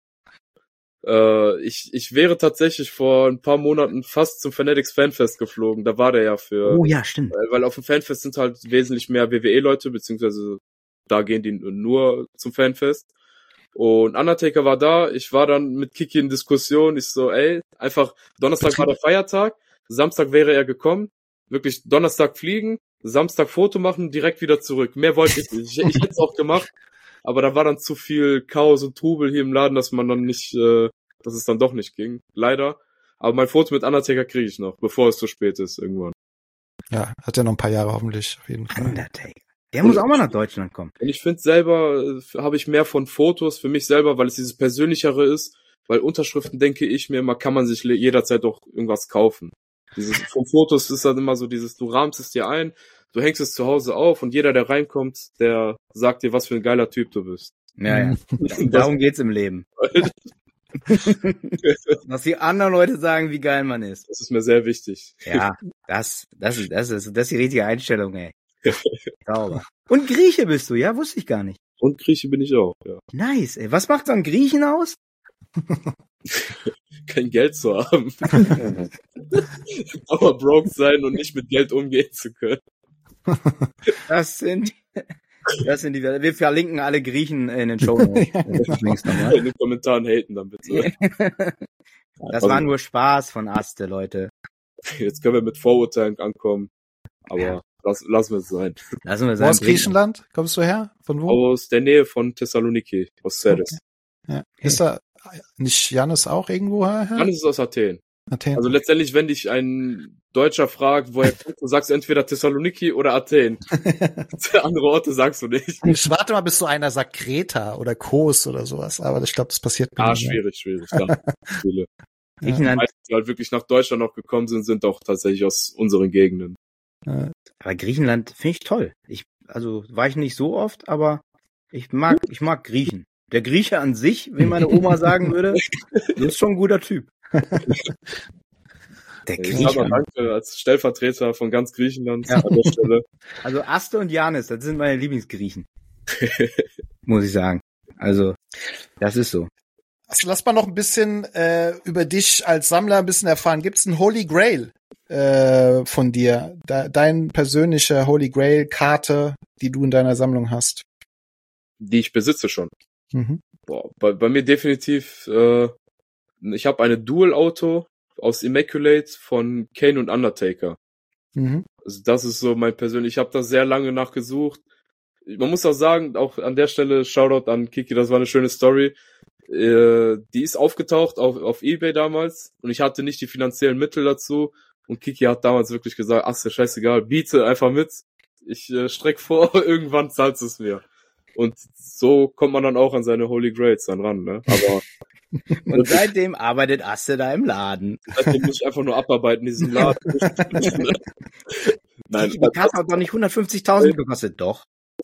Ich wäre tatsächlich vor ein paar Monaten fast zum Fanatics Fanfest geflogen. Da war der ja für... Oh ja, stimmt. Weil auf dem Fanfest sind halt wesentlich mehr WWE-Leute, beziehungsweise da gehen die nur zum Fanfest. Und Undertaker war da, ich war dann mit Kiki in Diskussion, ich so, einfach, Donnerstag war der Feiertag, Samstag wäre er gekommen, wirklich Donnerstag fliegen, Samstag Foto machen, direkt wieder zurück. Mehr wollte ich nicht. Ich hätte es auch gemacht, aber da war dann zu viel Chaos und Trubel hier im Laden, dass man dann nicht, dass es dann doch nicht ging, leider. Aber mein Foto mit Undertaker kriege ich noch, bevor es zu spät ist, irgendwann. Ja, hat ja noch ein paar Jahre hoffentlich, auf jeden Fall. Undertaker. Der muss auch mal nach Deutschland kommen. Und ich finde selber, habe ich mehr von Fotos für mich selber, weil es dieses Persönlichere ist, weil Unterschriften, denke ich mir immer, kann man sich jederzeit auch irgendwas kaufen. Von Fotos ist dann immer so dieses, du rahmst es dir ein, du hängst es zu Hause auf und jeder, der reinkommt, der sagt dir, was für ein geiler Typ du bist. Ja. Darum geht's im Lem. Was die anderen Leute sagen, wie geil man ist. Das ist mir sehr wichtig. Ja, das ist die richtige Einstellung, ey. Sauber. Und Grieche bist du, ja? Wusste ich gar nicht. Und Grieche bin ich auch, ja. Nice, ey. Was macht so ein Griechen aus? Kein Geld zu haben. Aber broke sein und nicht mit Geld umgehen zu können. Das sind die, wir verlinken alle Griechen in den Shownotes. In den Kommentaren haten dann bitte. Das war nur Spaß von Aste, Leute. Jetzt können wir mit Vorurteilen ankommen. Aber lassen wir es sein. Lassen wir es Wo sein. aus Griechenland? Kommst du her? Von wo? Aus der Nähe von Thessaloniki, aus Serres. Okay. Ja. Ist da nicht Jannis auch irgendwo her? Jannis ist aus Athen. Athen. Also letztendlich, wenn dich ein Deutscher fragt, woher kommst du, sagst du entweder Thessaloniki oder Athen. Andere Orte sagst du nicht. Ich warte mal, bis so einer sagt Kreta oder Kos oder sowas. Aber ich glaube, das passiert mir nicht. Schwierig. Klar. Viele. Die Griechenland, meisten, die halt wirklich nach Deutschland noch gekommen sind auch tatsächlich aus unseren Gegenden. aber Griechenland finde ich toll. Also war ich nicht so oft, aber ich mag Griechen. Der Grieche an sich, wie meine Oma sagen würde, ist schon ein guter Typ. Der Grieche. Danke als Stellvertreter von ganz Griechenland an der Stelle. Also Aste und Jannis, das sind meine Lieblingsgriechen. Muss ich sagen. Also, das ist so. Also lass mal noch ein bisschen über dich als Sammler ein bisschen erfahren. Gibt's einen Holy Grail von dir? Dein persönliche Holy Grail Karte, die du in deiner Sammlung hast? Die ich besitze schon. Mhm. Boah, bei mir definitiv, ich habe eine Dual-Auto aus Immaculate von Kane und Undertaker. Mhm. Also das ist so mein persönlich, ich habe da sehr lange nachgesucht. Man muss auch sagen, auch an der Stelle Shoutout an Kiki, das war eine schöne Story. Die ist aufgetaucht auf eBay damals und ich hatte nicht die finanziellen Mittel dazu und Kiki hat damals wirklich gesagt, ach, ist ja scheißegal, biete einfach mit, ich streck vor, irgendwann zahlst du es mir. Und so kommt man dann auch an seine Holy Grails dann ran, ne? Aber und seitdem arbeitet Aste da im Laden. seitdem muss ich einfach nur abarbeiten in diesem Laden. Nein, Die Karte hat doch nicht 150.000 gekostet, doch.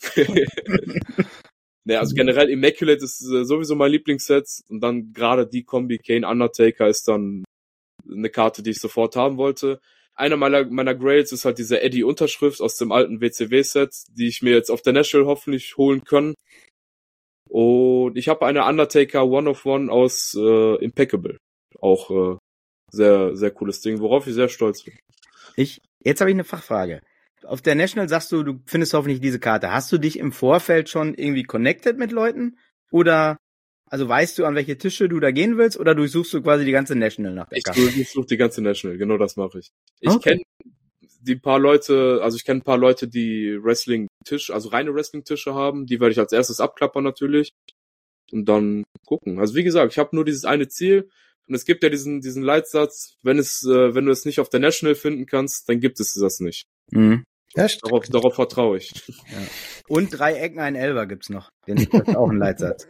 Ne, also generell Immaculate ist sowieso mein Lieblingsset und dann gerade die Kombi Kane Undertaker ist dann eine Karte, die ich sofort haben wollte. Einer meiner Grails ist halt diese Eddie-Unterschrift aus dem alten WCW-Set, die ich mir jetzt auf der National hoffentlich holen kann. Und ich habe eine Undertaker One-of-One aus Impeccable. Auch sehr, sehr cooles Ding, worauf ich sehr stolz bin. Jetzt habe ich eine Fachfrage. Auf der National sagst du findest hoffentlich diese Karte. Hast du dich im Vorfeld schon irgendwie connected mit Leuten? Oder, also weißt du, an welche Tische du da gehen willst? Oder durchsuchst du quasi die ganze National nach der Karte? Ich suche die ganze National, genau das mache ich. Ich kenne ein paar Leute, die Wrestling-Tisch, also reine Wrestling-Tische haben. Die werde ich als erstes abklappern natürlich. Und dann gucken. Also wie gesagt, ich habe nur dieses eine Ziel. Und es gibt ja diesen Leitsatz, wenn du es nicht auf der National finden kannst, dann gibt es das nicht. Mhm. Echt? Darauf vertraue ich. Ja. Und 3 Ecken, ein Elfer gibt's noch. Das ist auch ein Leitsatz.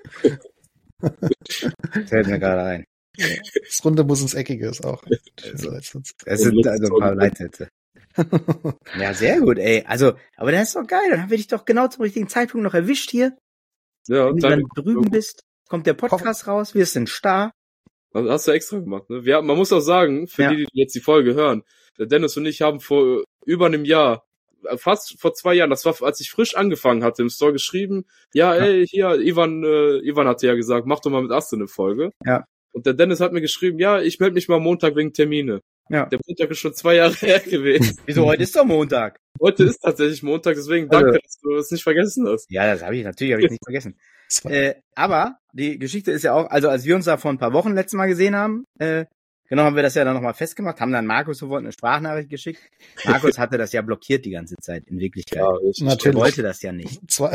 Fällt mir gerade ein. Das Runde muss ins Eckige ist auch. Es sind also ein paar Leitsätze. Ja, sehr gut, ey. Also, aber das ist doch geil. Dann haben wir dich doch genau zum richtigen Zeitpunkt noch erwischt hier. Ja, Wenn du dann drüben bist, kommt der Podcast raus, wirst ein Star. Das hast du extra gemacht, ne? Man muss auch sagen, für die jetzt die Folge hören, der Dennis und ich haben vor über einem Jahr, fast vor 2 Jahren, das war, als ich frisch angefangen hatte, im Store geschrieben, ey, hier, Ivan hatte ja gesagt, mach doch mal mit Aste eine Folge. Ja. Und der Dennis hat mir geschrieben, ja, ich melde mich mal Montag wegen Termine. Ja. Der Montag ist schon 2 Jahre her gewesen. Wieso, heute ist doch Montag. Heute ist tatsächlich Montag, deswegen danke, dass du es nicht vergessen hast. Ja, das habe ich nicht vergessen. Aber die Geschichte ist ja auch, also als wir uns da vor ein paar Wochen letztes Mal gesehen haben, genau haben wir das ja dann nochmal festgemacht, haben dann Markus sofort eine Sprachnachricht geschickt. Markus hatte das ja blockiert die ganze Zeit, in Wirklichkeit. Ja, natürlich. Er wollte das ja nicht. So.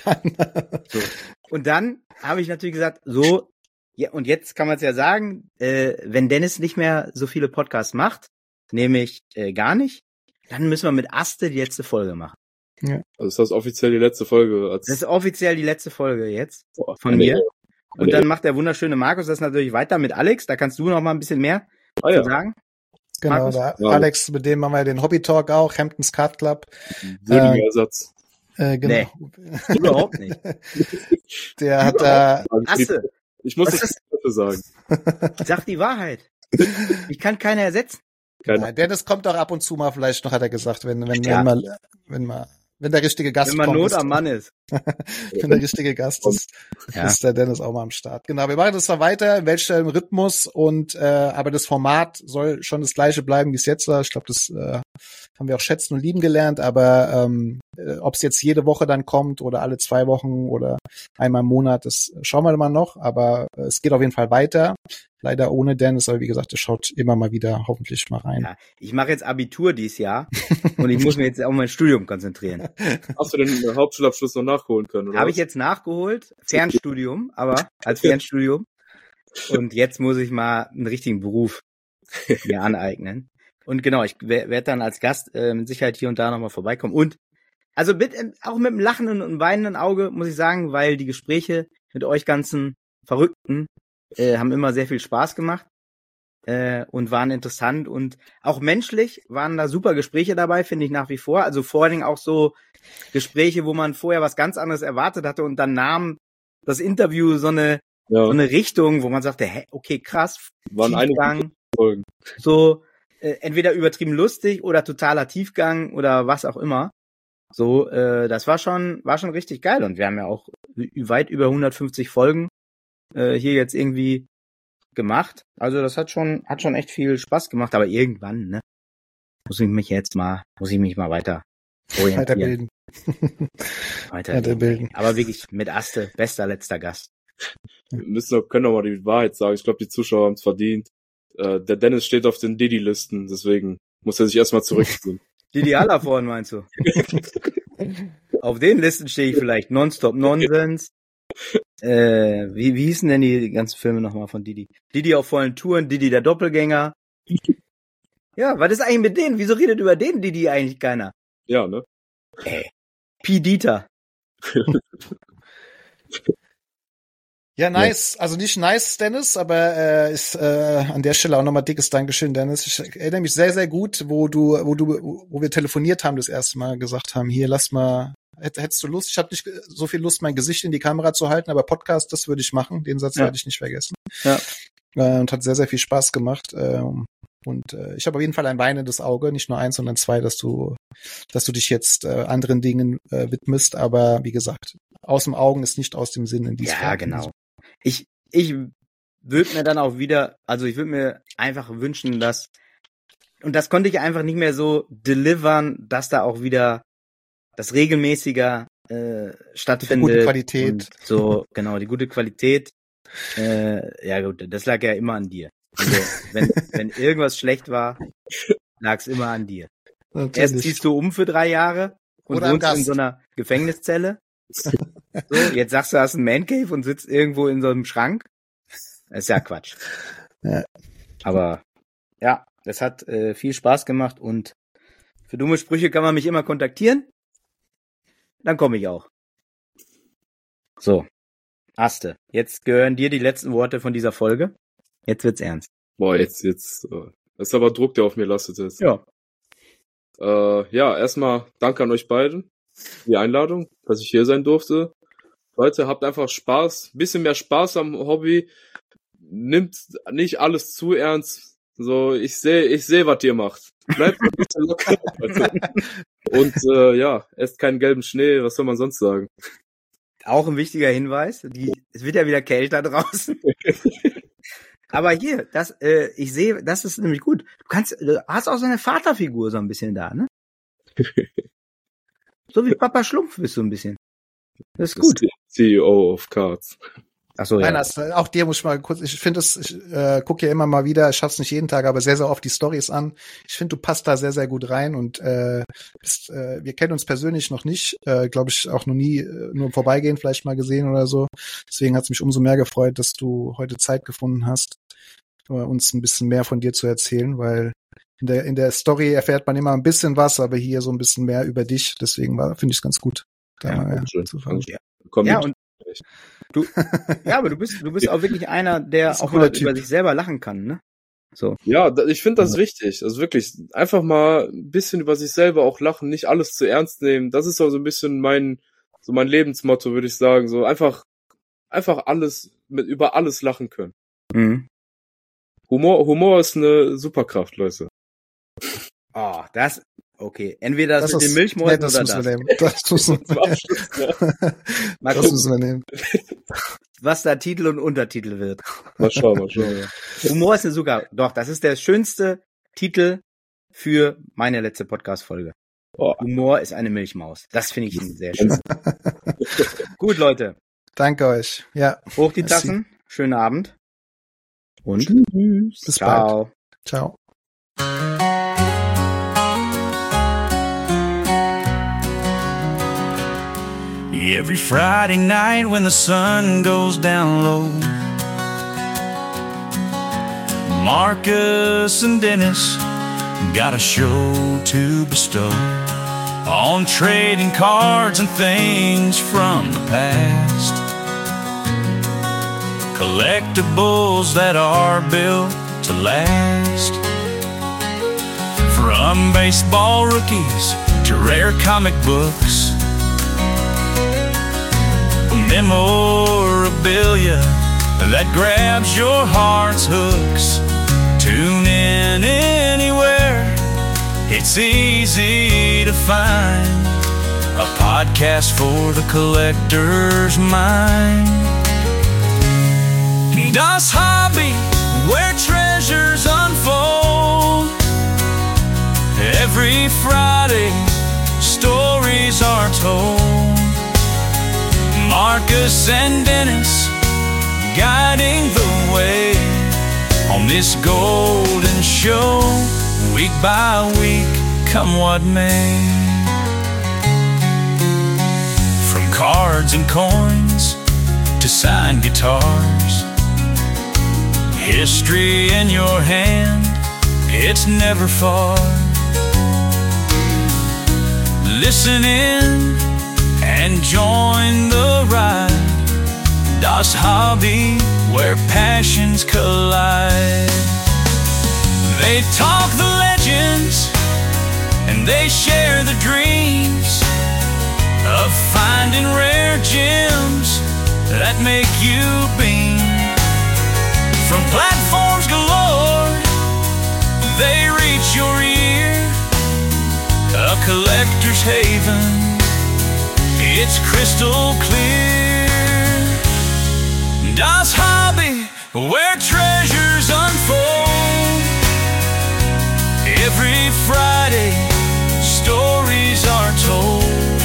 Und dann habe ich natürlich gesagt, so, ja, und jetzt kann man es ja sagen, wenn Dennis nicht mehr so viele Podcasts macht, nämlich gar nicht, dann müssen wir mit Aste die letzte Folge machen. Ja. Also ist das offiziell die letzte Folge? Das ist offiziell die letzte Folge jetzt von mir. Und dann macht der wunderschöne Markus das natürlich weiter mit Alex. Da kannst du noch mal ein bisschen mehr zu sagen. Genau, Alex, mit dem haben wir den Hobby-Talk auch, Hamptons Card Club. Würdiger Ersatz. Genau. Nee, überhaupt nicht. Der hat da... Ich muss das dafür sagen. Sag die Wahrheit. Ich kann keiner ersetzen. Nein, Dennis kommt doch ab und zu mal vielleicht noch, hat er gesagt, wenn der richtige Gast Wenn man kommt. Not am Mann ist. Wenn der richtige Gast ist, ist der Dennis auch mal am Start. Genau, wir machen das dann weiter, in welchem Rhythmus und aber das Format soll schon das gleiche bleiben, wie es jetzt war. Ich glaube, das haben wir auch schätzen und lieben gelernt, aber ob es jetzt jede Woche dann kommt oder alle 2 Wochen oder einmal im Monat, das schauen wir mal noch, aber es geht auf jeden Fall weiter. Leider ohne Dennis, aber wie gesagt, er schaut immer mal wieder hoffentlich mal rein. Ja, ich mache jetzt Abitur dieses Jahr und ich muss mich jetzt auf mein Studium konzentrieren. Hast du den Hauptschulabschluss noch nachholen können? Oder Habe ich jetzt nachgeholt, Fernstudium, aber als Fernstudium. Und jetzt muss ich mal einen richtigen Beruf mir aneignen. Und genau, ich werde dann als Gast mit Sicherheit hier und da nochmal vorbeikommen. Und also auch mit einem lachenden und weinenden Auge, muss ich sagen, weil die Gespräche mit euch ganzen Verrückten haben immer sehr viel Spaß gemacht und waren interessant. Und auch menschlich waren da super Gespräche dabei, finde ich nach wie vor. Also vor allen Dingen auch so Gespräche, wo man vorher was ganz anderes erwartet hatte und dann nahm das Interview so eine Richtung, wo man sagte, hä, okay, krass, waren einige Folgen. So entweder übertrieben lustig oder totaler Tiefgang oder was auch immer. So, das war schon richtig geil. Und wir haben ja auch weit über 150 Folgen hier jetzt irgendwie gemacht. Also das hat schon echt viel Spaß gemacht. Aber irgendwann, ne, muss ich mich mal weiter orientieren. Weiterbilden. Aber wirklich mit Aste, bester letzter Gast. Wir können doch mal die Wahrheit sagen. Ich glaube, die Zuschauer haben es verdient. Der Dennis steht auf den Didi-Listen, deswegen muss er sich erstmal zurückziehen. Didi Hallervorden meinst du? Auf den Listen stehe ich vielleicht. Nonstop Nonsense. Wie hießen denn die ganzen Filme nochmal von Didi? Didi auf vollen Touren, Didi der Doppelgänger. Ja, was ist eigentlich mit denen? Wieso redet über den Didi eigentlich keiner? Ja, ne? P. Dieter. Ja, nice. Also nicht nice, Dennis, aber ist an der Stelle auch nochmal dickes Dankeschön, Dennis. Ich erinnere mich sehr, sehr gut, wo wir telefoniert haben das erste Mal, gesagt haben, hier, lass mal, hättest du Lust? Ich hatte nicht so viel Lust, mein Gesicht in die Kamera zu halten, aber Podcast, das würde ich machen. Den Satz werde ich nicht vergessen. Ja. Und hat sehr, sehr viel Spaß gemacht. Und ich habe auf jeden Fall ein weinendes Auge, nicht nur 1, sondern 2, dass du dich jetzt anderen Dingen widmest. Aber wie gesagt, aus dem Augen ist nicht aus dem Sinn in diesem Fall. Ja, genau. Ich würde mir dann auch wieder, also ich würde mir einfach wünschen, dass, und das konnte ich einfach nicht mehr so delivern, dass da auch wieder das regelmäßiger stattfindet. Gute Qualität. Und so, genau, die gute Qualität. Ja gut, das lag ja immer an dir. Also, wenn irgendwas schlecht war, lag es immer an dir. Natürlich. Erst ziehst du um für 3 Jahre und oder wohnst in so einer Gefängniszelle. So, jetzt sagst du, hast einen Mancave und sitzt irgendwo in so einem Schrank. Das ist ja Quatsch. Ja. Aber ja, das hat viel Spaß gemacht und für dumme Sprüche kann man mich immer kontaktieren. Dann komme ich auch. So, Aste, jetzt gehören dir die letzten Worte von dieser Folge. Jetzt wird's ernst. Boah, jetzt, das ist aber Druck, der auf mir lastet jetzt. Ja. Ja, erstmal danke an euch beiden für die Einladung, dass ich hier sein durfte. Leute, habt einfach Spaß, bisschen mehr Spaß am Hobby. Nimmt nicht alles zu ernst. So, ich sehe, was ihr macht. Bleibt ein bisschen locker. Und ja, esst keinen gelben Schnee, was soll man sonst sagen? Auch ein wichtiger Hinweis. Es wird ja wieder kälter draußen. Aber hier, ich sehe, das ist nämlich gut. Du hast auch so eine Vaterfigur so ein bisschen da, ne? So wie Papa Schlumpf bist du ein bisschen. Das ist gut. CEO of Cards. Ach so, ja. Nein, auch dir muss ich mal kurz, ich finde es, ich gucke ja immer mal wieder, ich schaff's nicht jeden Tag, aber sehr, sehr oft die Stories an. Ich finde, du passt da sehr, sehr gut rein und wir kennen uns persönlich noch nicht, glaube ich auch noch nie, nur im Vorbeigehen vielleicht mal gesehen oder so. Deswegen hat es mich umso mehr gefreut, dass du heute Zeit gefunden hast, uns ein bisschen mehr von dir zu erzählen, weil in der Story erfährt man immer ein bisschen was, aber hier so ein bisschen mehr über dich. Deswegen finde ich es ganz gut. Ja, und du, ja, aber du bist auch wirklich einer, der auch mal über sich selber lachen kann, ne? So. Ja, ich finde das wichtig. Also wirklich, einfach mal ein bisschen über sich selber auch lachen, nicht alles zu ernst nehmen. Das ist auch so ein bisschen mein Lebensmotto, würde ich sagen. So einfach über alles lachen können. Mhm. Humor ist eine Superkraft, Leute. Oh, okay. Entweder das Das mit den ist- Milchmäusen das oder müssen wir das. nehmen. Das müssen Zum wir Abschluss, ja. Mal das gucken, müssen wir nehmen. was da Titel und Untertitel wird. Mal schauen, ja. Humor ist sogar, doch, das ist der schönste Titel für meine letzte Podcast-Folge. Oh. Humor ist eine Milchmaus. Das finde ich sehr schön. Gut, Leute. Danke euch. Ja, Hoch die Merci. Tassen. Schönen Abend. Und bis bald. ciao. Ciao. Every Friday night when the sun goes down low, Marcus and Dennis got a show to bestow on trading cards and things from the past, collectibles that are built to last. From baseball rookies to rare comic books, memorabilia that grabs your heart's hooks. Tune in anywhere, it's easy to find a podcast for the collector's mind. Das Hobby, where treasures unfold. Every Friday, stories are told. Marcus and Dennis guiding the way on this golden show, week by week, come what may. From cards and coins to signed guitars, history in your hand, it's never far. Listen in and join the ride. Das Hobby, where passions collide. They talk the legends and they share the dreams of finding rare gems that make you beam. From platforms galore, they reach your ear. A collector's haven, it's crystal clear. Das Hobby, where treasures unfold. Every Friday, stories are told.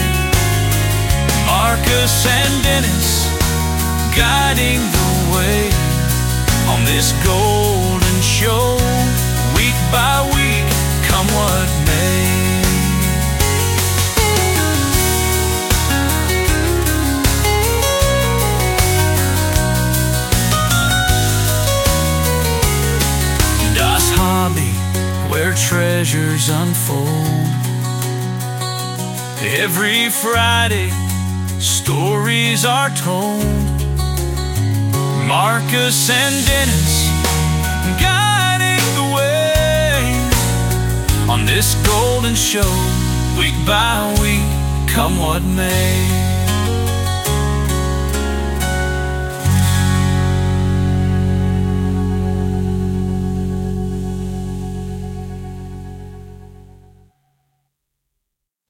Marcus and Dennis guiding the way on this golden show, week by week, come what may. Where treasures unfold. Every Friday, stories are told. Marcus and Dennis guiding the way on this golden show, week by week, come what may.